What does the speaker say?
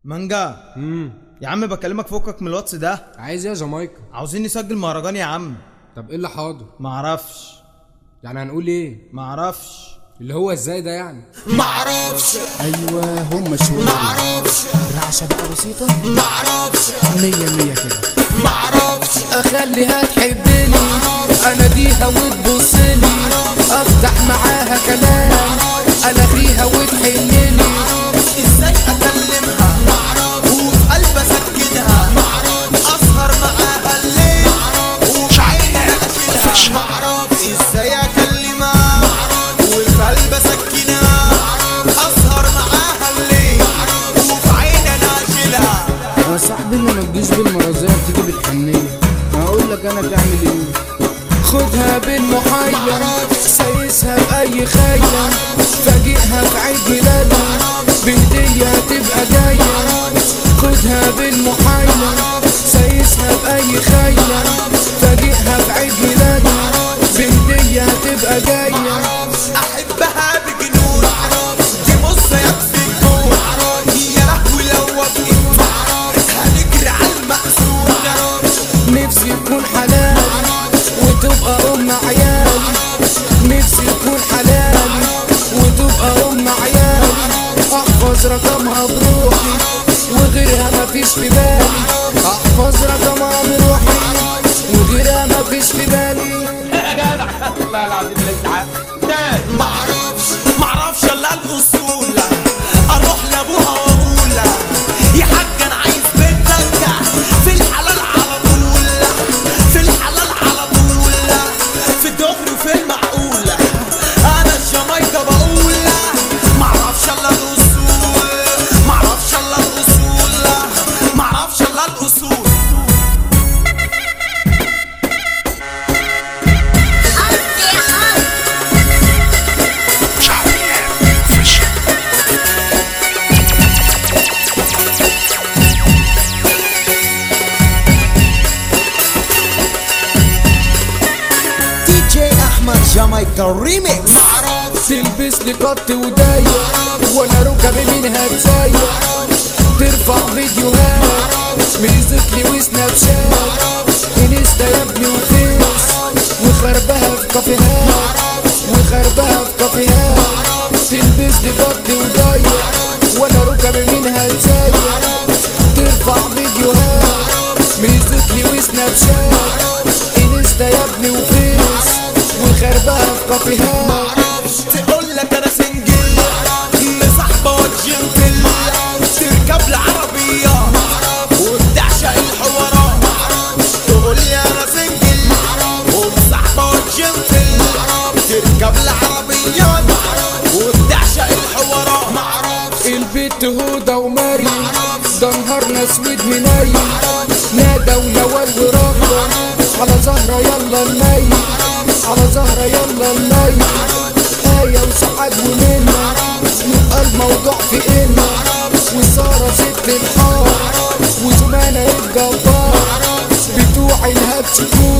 مانجا. يا عم بكلمك فوقك من الواتس ده. عايز ايه يا جامايكا؟ عاوزين نسجل مهرجان يا عم. طب ايه اللي حاضر؟ معرفش. يعني هنقول ايه؟ معرفش. اللي هو ازاي ده يعني؟ معرفش. ايوه هم شوية معرفش. رعشة بقى بسيطة معرفش. 100 كده. معرفش. اخليها تحبني اناديها وتبصلي افتح معاها كلام الغيها وتحنني ازاي اكلمها؟ معرفش. وفي قلبي اسكنها. معرفش. اسهر معاها الليل وفي عيني اشيلها. معرفش. ازاي اكلمها؟ معرفش. وفي قلبي اسكنها. اسهر معاها الليل وفي عيني انا اشيلها. يا صاحبي اللي ما تجيش بالمرازية بتيجي بالحنية. هقول لك انا تعمل ايه. خدها بالمحير سايسها بأي خير فاجئها في عيد ميلادها بهدية تبقى جاية. خدها بالمحير سايسها بأي خير فاجئها في عيد ميلادها بهدية تبقى جاية. احبها بجنون دي مصة يكفي الجون. يا لهوي لو وافقت هنجري على المقصود. نفسي تكون حلال وتبقى ام عيالي. نفسي تكون حلالي وتبقى ام عيالي. احفظ رقمها بروحي وغيرها مفيش في بالي. احفظ رقمها بروحي وغيرها مفيش في بالي. والله العظيم الاسعاف معرفش الا الاصول. اروح لابوها واقول يا حاج انا عايز بنتك في الحلال على طول. في الحلال على طول. في الدغري وفي المعقول. انا الجامايكا بقول معرفش الا الاصول. معرفش الا الاصول. معرفش الا الاصول. جامايكا ريميكس. تلبس لي قط وضيق وانا ركبي منها تسيق. ترفع فيديوهات ميوزك لي وسناب شات انستا يا ابني وفيس وخربها في كافيهات. وخربها في كافيهات. تلبس لي قط وضيق وانا ركبي منها تسيق. ترفع فيديوهات ميوزك لي وسناب شات انستا يا ابني وفيس وخربها في كافيهات. معرفش تقولك انا سنجل مصاحبة وجنتل تركب العربية وبتعشق الحوارات. تقولي انا سنجل ومصاحبة وجنتل تركب العربيات وبتعشق الحوارات. البت هدى ومريم ده نهارنا اسود منيل. نادى ونوال ورغدة على زهرة يلا نميل. على زهرة يلا نميل. آية وسعاد ومنى يبقى الموضوع في إنا. وسارة ست الحار وزمانة الجبار بتوع الهبش